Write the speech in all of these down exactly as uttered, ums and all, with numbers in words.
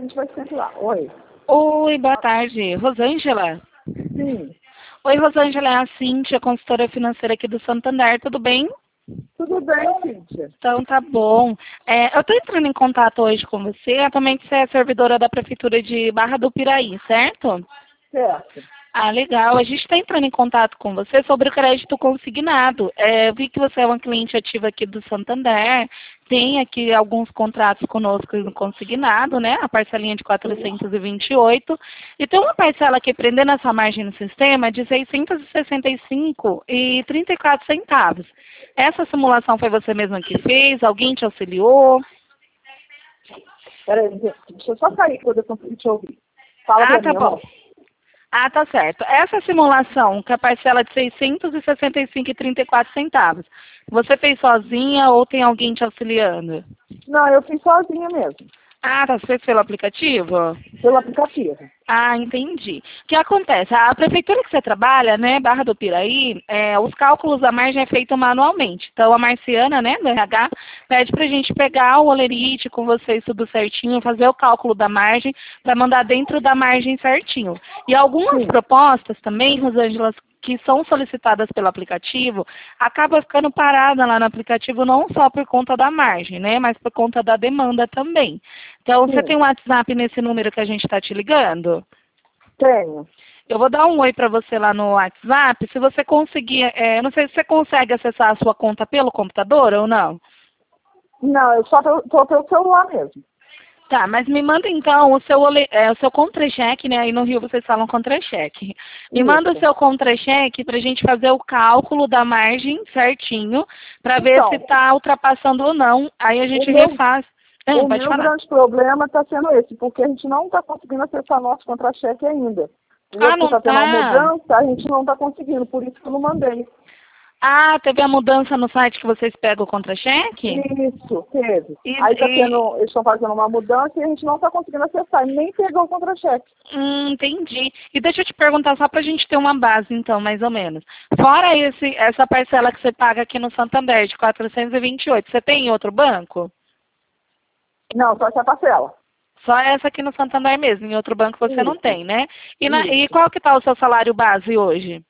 gente vai sempre lá. Oi. Oi, boa tarde. Rosângela? Sim. Oi, Rosângela, é a Cíntia, consultora financeira aqui do Santander, tudo bem? Tudo bem, Cíntia? Então tá bom. É, eu estou entrando em contato hoje com você, atualmente você é servidora da Prefeitura de Barra do Piraí, certo? Certo. Ah, legal. A gente está entrando em contato com você sobre o crédito consignado. É, eu vi que você é uma cliente ativa aqui do Santander, tem aqui alguns contratos conosco no consignado, né? A parcelinha de quatrocentos e vinte e oito. E tem uma parcela aqui prendendo essa margem no sistema de seiscentos e sessenta e cinco reais e trinta e quatro centavos. Essa simulação foi você mesma que fez? Alguém te auxiliou? Peraí, deixa eu só sair para eu conseguir te ouvir. Fala Ah, pra tá mim, bom. amor. Ah, tá certo. Essa simulação, com a parcela de seiscentos e sessenta e cinco reais e trinta e quatro centavos, você fez sozinha ou tem alguém te auxiliando? Não, eu fiz sozinha mesmo. Ah, tá. Você fez pelo aplicativo? Pelo aplicativo. Ah, entendi. O que acontece? A prefeitura que você trabalha, né, Barra do Piraí, é, os cálculos da margem é feito manualmente. Então, a Marciana, né, do R H, pede pra gente pegar o olerite com vocês tudo certinho, fazer o cálculo da margem, para mandar dentro da margem certinho. E algumas Sim. propostas também, Rosângela, que são solicitadas pelo aplicativo, acaba ficando parada lá no aplicativo não só por conta da margem, né, mas por conta da demanda também. Então, Sim. você tem um WhatsApp nesse número que a gente está te ligando? Tenho. Eu vou dar um oi para você lá no WhatsApp. Se você conseguir, é, não sei se você consegue acessar a sua conta pelo computador ou não. Não, eu só tô, tô pelo celular mesmo. Tá, mas me manda então o seu, ole- é, o seu contra-cheque, né? Aí no Rio vocês falam contra-cheque. Me manda o Isso. seu contra-cheque para a gente fazer o cálculo da margem certinho, para ver Então, se está ultrapassando ou não. Aí a gente o meu, refaz. Ah, o pode meu falar. grande problema está sendo esse, porque a gente não está conseguindo acessar nosso contra-cheque ainda. O Ah, outro não está tendo uma tá? mudança, a gente não está conseguindo, por isso que eu não mandei. Ah, teve a mudança no site que vocês pegam o contra-cheque? Isso, teve. E, Aí tá e, tendo, eles estão fazendo uma mudança e a gente não está conseguindo acessar, e nem pegou o contra-cheque. Hum, entendi. E deixa eu te perguntar só para a gente ter uma base, então, mais ou menos. Fora esse, essa parcela que você paga aqui no Santander, de quatrocentos e vinte e oito, você tem em outro banco? Não, só essa parcela. Só essa aqui no Santander mesmo, em outro banco você não Isso, tem, né? E, na, e isso. qual que tá o seu salário base hoje?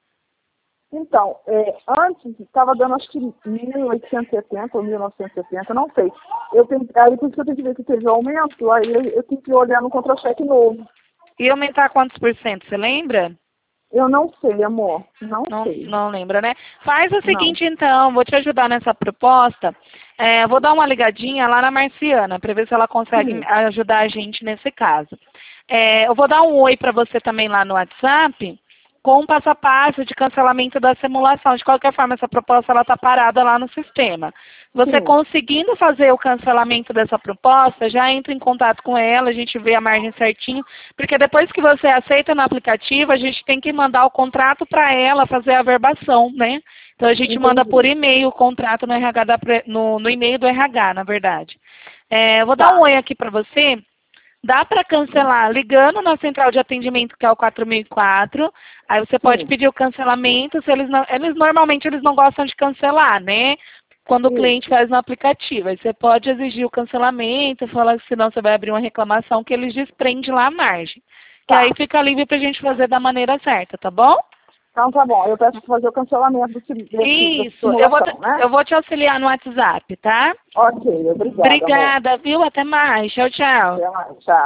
Então, é, antes estava dando acho que mil oitocentos e setenta ou mil novecentos e setenta, não sei. Eu tenho, aí por isso que eu tenho que ver que teve aumento, aí eu, eu tenho que olhar no contra-cheque novo. E aumentar quantos por cento, você lembra? Eu não sei, amor, não Não, sei. não lembra, né? Faz o Não. seguinte, então, vou te ajudar nessa proposta. É, vou dar uma ligadinha lá na Marciana, para ver se ela consegue Sim, ajudar a gente nesse caso. É, eu vou dar um oi para você também lá no WhatsApp, com um passo a passo de cancelamento da simulação. De qualquer forma, essa proposta está parada lá no sistema. Você sim, conseguindo fazer o cancelamento dessa proposta, já entra em contato com ela, a gente vê a margem certinho, porque depois que você aceita no aplicativo, a gente tem que mandar o contrato para ela fazer a verbação, né? Então a gente manda por entendi. e-mail o contrato no, R H da, pre- no, no e-mail do R H, na verdade. É, eu vou dar um Tá. oi aqui para você. Dá para cancelar ligando na central de atendimento, que é o quatro mil e quatro. Aí você pode Sim, pedir o cancelamento. Se eles, não, eles normalmente eles não gostam de cancelar, né? Quando o cliente isso. faz no aplicativo. Aí você pode exigir o cancelamento, falar que senão você vai abrir uma reclamação que eles desprendem lá a margem. Que aí Tá. fica livre para a gente fazer da maneira certa, tá bom? Então tá bom, eu peço para fazer o cancelamento do, sim- desse, dessa Isso. Eu vou, te, simulação, né? eu vou te auxiliar no WhatsApp, tá? Ok, obrigada, amor. Obrigada, viu? Até mais. Tchau, tchau. Até mais, tchau.